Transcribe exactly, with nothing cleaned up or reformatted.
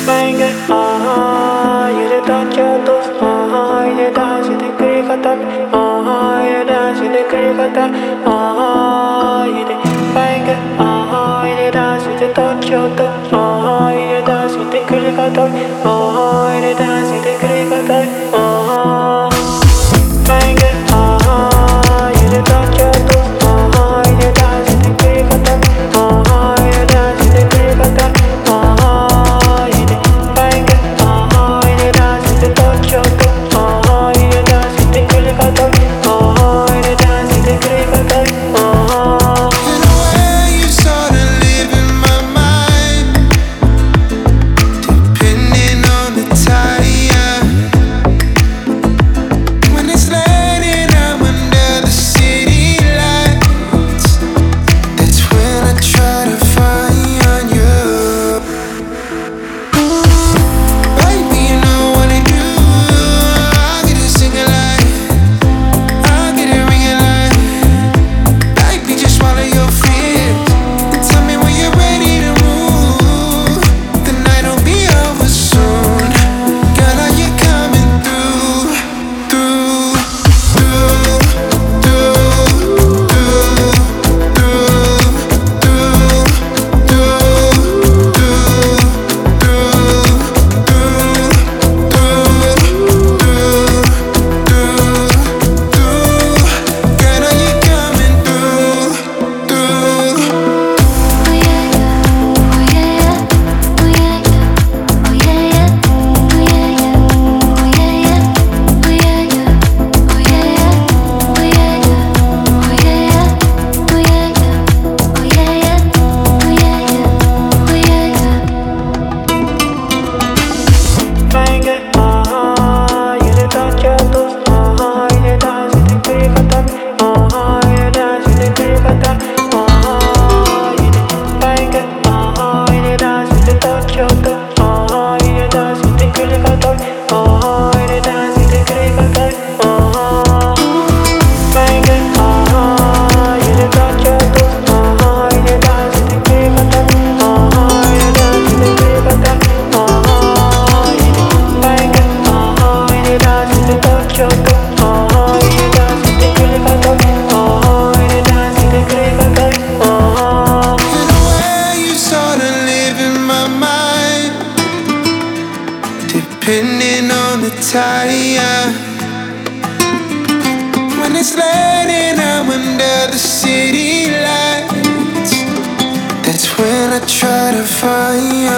Mange, ah, you the touch your toes, ah, you dance in the creek at that, ah, you dance in the creek at that, ah, you the mange, ah, you dance in the touch your toes, ah, you dance in the creek at that, ah, you dance in the creek at that, ah, mange, ah, you the touch your toes, ah, you dance in the creek at that, ah, you dance in the creek at that, ah. Depending on the tire. When it's raining, I'm under the city lights. That's when I try to find you.